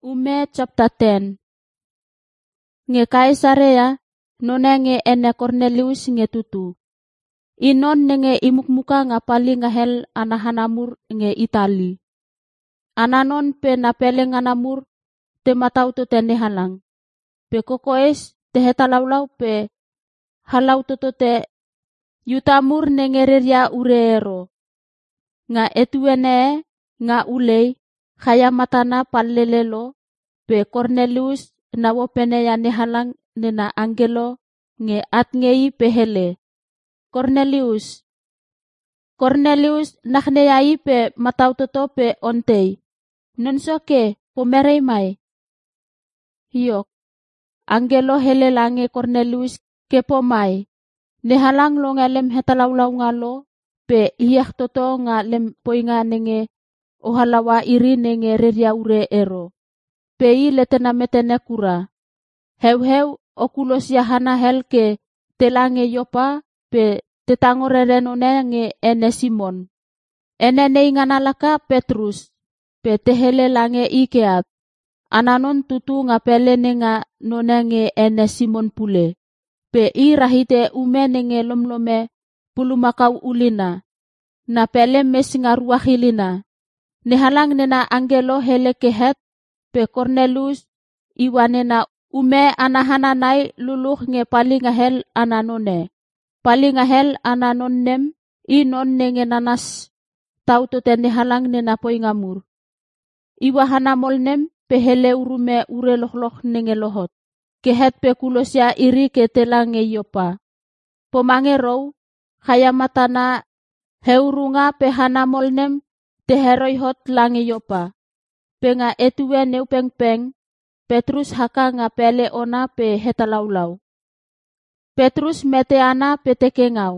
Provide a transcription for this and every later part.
Ume chapter 10. Nge Kaisarea none nge ene Cornelius nge tutu. Inon nenge imukmuka nga pali nga hel anahanamur nge Itali. Ananon pe napele nga namur te matau to tene halang. Pe kokoes te hetalaulau pe halau to te yutamur nenge reria ureero. Nga etuene nga ulei kaya matana palelelo pe Cornelius nawo pene ya nehalang nena angelo nge atngei pehele. Cornelius nakneyai pe matau toto pe ontei. Nonsoke pomerei mai. Hiyok. Angelo hele lange Cornelius ke pomai. Nehalang lo ngalem hetalaulau ngalo pe hiyak toto nga lem poinga nenge ohalawa iri nenge reria ure ero. Pei letena metene kura. Heu okulos yahana hel ke telange yopa pe tetangorereno nge ene Simon. Ene neinganalaka Petrus pe tehele lange ikeat. Ananon tutu nga pele nga none nge ene Simon pule. Pe I rahite ume nenge lomlome pulumakau ulina. Na pele mes nga ruahilina. Nehalang nena angelo hele kehet pe Cornelius iwane na ume anahananay luluh nge paling hel ananone. Paling hel ananonem inon nenge nanas tau to tene halang nena poingamur. Iwahana molnem pe hele urume ure lohloh nenge lohot. Kehet pe kulosya iri ke telange yopa. Pomange row kaya matana heurunga pe hana molnem te heroihot lange yopa. Penga etuwe neu peng Petrus haka nga pele ona pe hetalaulau. Petrus mete ana pe tekengau.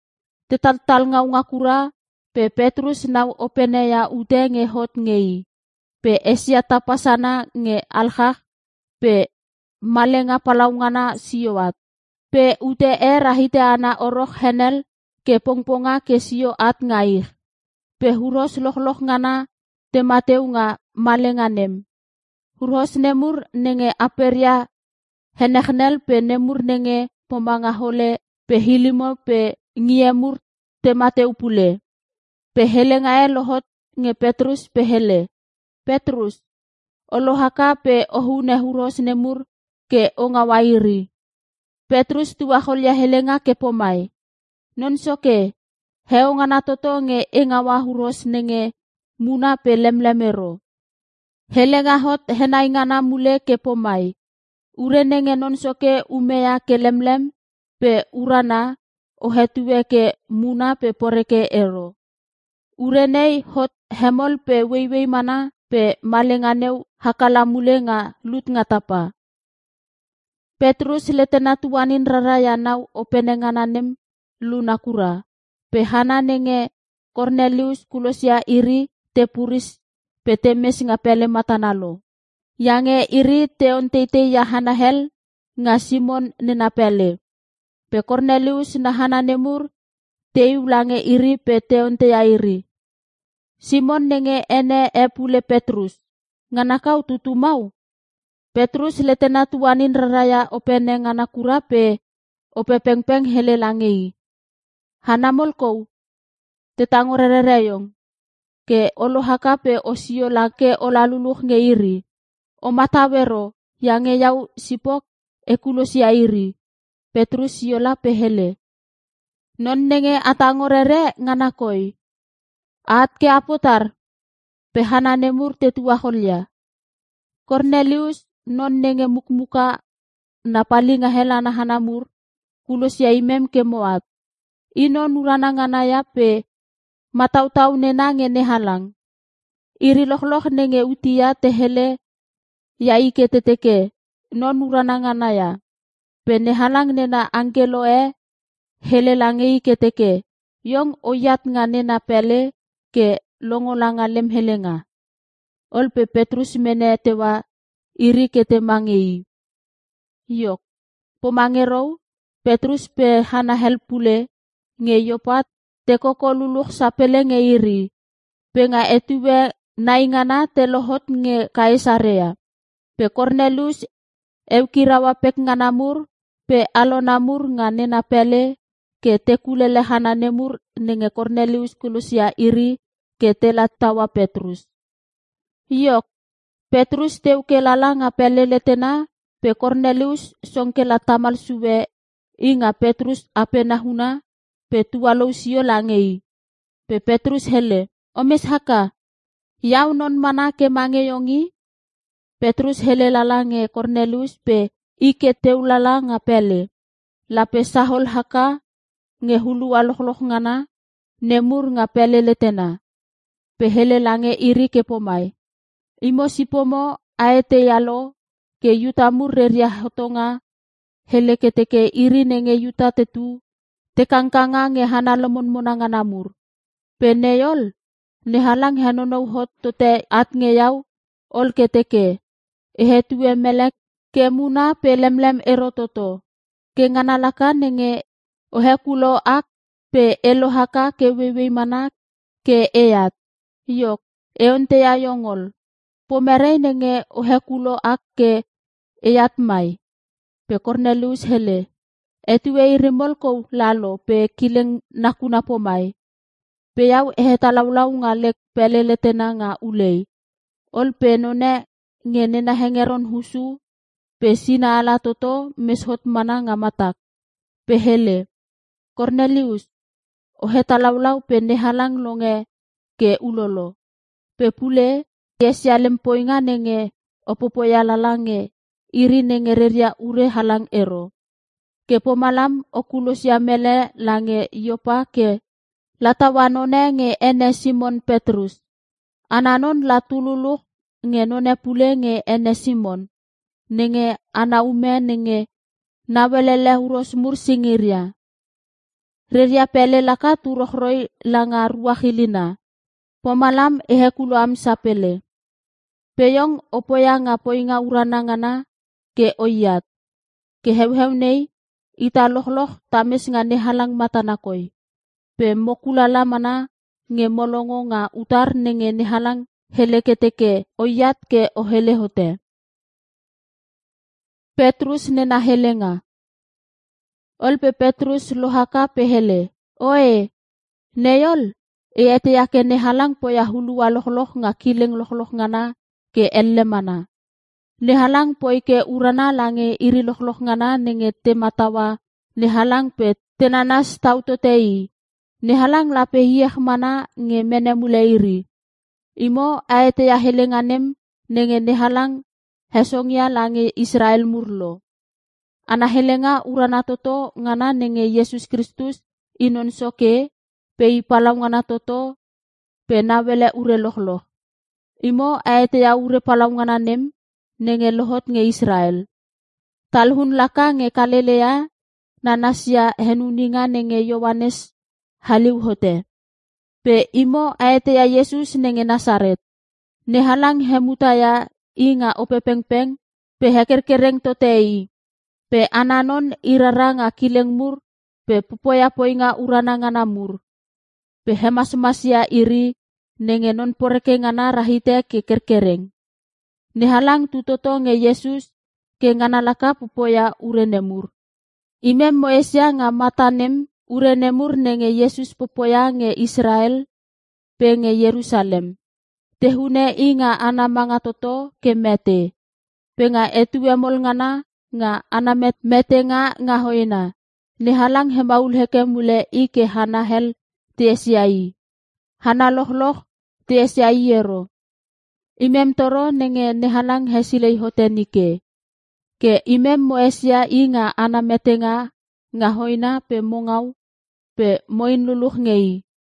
Tetal ngau ngakura pe Petrus nau opene ya ude nge hot ngei. Pe esia tapasana nge alhah pe malenga palaungana siyoat. Pe ude rahite ana oroh henel ke pongponga ke siyoat ngaih. Pe huros loh ngana te mateu nga malenganem. Hurhos nemur nenge aperia henekhnel pe nemur nenge pomangahole pe hilimo pe ngiemur te mateu pule. Pe hele ngae lohot nge Petrus pe hele. Petrus, olohaka pe ohune hurhos nemur ke ongawairi. Petrus tuwahol ya helenga ke pomai. Nonsoke, heongana toto nge engawa hurhos nenge muna pe lemlemero. Helenga hot henaingana mule ke pomai. Ure nenge nonsoke umea ke lemlem pe urana ohetuwe ke muna pe poreke ero. Ure nei hot hemol pe weiwei mana pe malenganeu hakala mule nga lut nga tapa. Petrus letena tuanin raraya nau openengananem lunakura. Pe hana nenge Cornelius kulosya iri te puris pe temes nga pele matanalo. Yange iri te ontete ya hana hel nga Simon nena pele. Pe Cornelius na hana nemur te ulange iri pe te onte ya iri. Simon nenge ene pule Petrus. Nga nakau tutu mau. Petrus letena tuanin raraya opene nga nakura pe ope pengpeng hele langei. Hanamol kou. Tetangorereyong. Ke olohaka pe osio lake olaluluh nge iri. O matawero yange yau sipok ekulosia iri. Petrus yola pehele. Non nenge atangorere nganakoi. At ke apotar. Pehana nemur tetuaholya. Cornelius non nenge mukmuka na palinga helana hanamur. Kulosia imem ke moat. Inon urana nganaya pe matau-tau nena ngene halang. Iri loh nenge utia tehele ya ike teteke non urana nganaya. Pene halang nena angelo hele lange ike teke. Yong oyat nga nena pele ke longolanga lem helenga. Olpe Petrus mene tewa iri kete mangei. Yok. Pomangerow Petrus pe hana hel pule nge yopat te koko luluh sapele nge iri. Pe nga etuwe naingana te lohot nge Kaisarea. Pe Cornelius kirawa pek nganamur pe alonamur nga nena pele ke tekulele hananemur nenge Cornelius kulusia iri ke telat tawa Petrus. Yok, Petrus teu ke lala nga pele letena pe Cornelius songke la tamal suwe inga Petrus apenahuna pe tuwalo siyo langei. Pe Petrus hele, omes haka, yau non mana ke mangeyongi? Petrus hele lala nge Cornelius pe ike teu lala nga pele. Lape sahol haka nge hulu aloh ngana nemur nga pele letena. Pe hele lange iri ke pomai. Imo si pomo aete yalo ke yuta mur reria hotonga hele keteke iri nenge yuta tetu tekangkanga nge hana lemon monanga namur. Pe neyol nehalang hanonou hot tote at nge yau ol keteke. Ehetue melek ke muna pe lemlem erototo. Ke nganalaka nenge ohekulo ak pe elohaka ke wewe manak ke eyat. Yok, eonte ya yongol. Pomerei nenge ohekulo ak ke eyat mai. Pe Cornelius hele. Etue irimol ko lalo pe kileng nakuna pomai. Pe yau ehetalaulau nga lek peleletena nga ulei. Ol pe none nge nena hengeron husu pe sina ala toto meshot mana nga matak. Pe hele. Cornelius, ohetalaulau pe nehalang longe ke ulolo. Pe pule yesia lempoinga nenge opopoya lalange iri nenge reria ure halang ero. Ke pomalam okulusya mele lange Yopa ke latawanone nge ene Simon Petrus. Ananon latululuk nge none pule nge ene Simon. Nenge anaume nenge nawelele uros mur singiria. Reria pele laka turohroi langa ruahilina. Pomalam ehekulo am sapele. Peyong opoya nga poinga urana ngana ke oyat. Ke heu nei ita lohloh tamis nga nehalang matanakoi. Pe mokulala mana nge molongo nga utar nenge nehalang heleketeke oyat ke ohele hote. Petrus nena helenga. Olpe Petrus lohaka pehele. Oe, neyol, ete yake nehalang poya hulu walohloh nga kileng lohloh ngana ke elle mana. Nehalang poi ke urana lange iri lohloh ngana nenge tematawa nehalang pe tenanas tautotei. Nehalang lape hieh mana nge menemule iri. Imo aete ya helenganem nenge nehalang hesongya lange Israel murlo. Ana helenga urana toto ngana nenge Yesus Kristus inon soke pe ipalau ngana toto pe nawele ure lohloh. Imo aete ya ure palau ngana nem nenge lohot nge Israel. Talhun laka nge Galilea nanasya henuninga nenge Yohanes haliw hote. Pe imo aete ya Yesus nenge Nasaret. Nehalang hemutaya inga opepengpeng pe hekerkereng totei. Pe ananon irara nga kileng mur pe pupoya poinga urana ngana mur. Pe hemas-masya iri nenge non poreke ngana rahite ke kerkereng. Nehalang tutoto nge Yesus ke ngana laka pupoya urenemur. Imem moesya nga matanem urenemur nenge Yesus pupoya nge Israel pe nge Yerusalem. Tehune inga ana mga toto ke mete. Pe nga etuemol ngana nga anamet mete nga hoina. Nehalang hemaul heke mule ike hanahel tiesiai. Hana lohloh tiesiai yero. Imem toro nenge nehalang hesilei hotenike. Ke imem moesya inga anamete nga hoina pe mongau pe moin luluh ngei.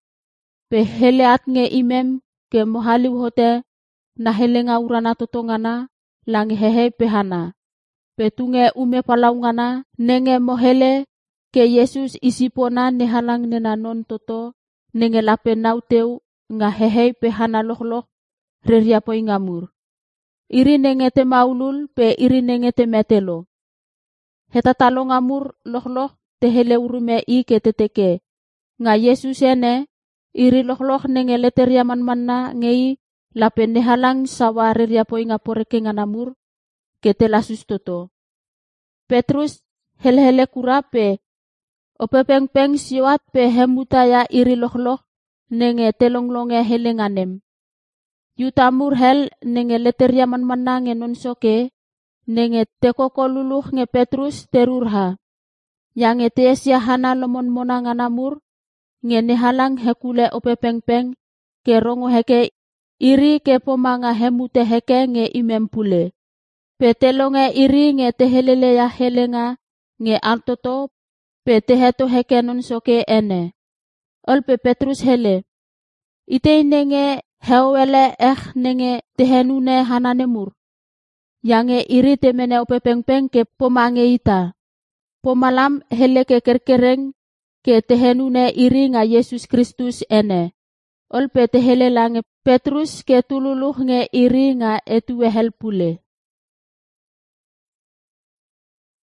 Pe heleat nge imem ke mohaliw hote na helenga urana totongana lang hehe pehana. Petunge ume palaungana nenge mohele ke Yesus isipona nehalang nena non toto nenge lape nauteu nga hehe pehana lohloh reria poingamur. Iri nenge te maulul pe iri nenge te metelo. Hetatalongamur lohloh te hele urume ike teteke. Nga Yesus ene iri lohloh nenge leteria manmanna ngei lape nehalang sawa reria poinga poreke nganamur ke telasus toto. Petrus hele kura pe opepeng siwat pe hemutaya iri loh nenge telonglonge helenganem. Yutamur hel nenge leteria manmanang nonsoke nenge tekoko luluh nge Petrus terurha. Yang etesia hana lomon monanganamur nge nehalang hekule opepeng ke rongo heke iri ke pomanga hemute heke nge imempule. Petelonge iri nge tehelele ya helenga nge altoto pe teheto heke nonsoke ene. Olpe Petrus hele. Ite nenge hewele nenge tehenune hananemur. Yange iri temene opepeng ke pomange ita. Pomalam hele ke kerkereng ke tehenune iri nga Yesus Kristus ene. Olpe tehele lange Petrus ke tululuh nge iri nga etuwe helpule.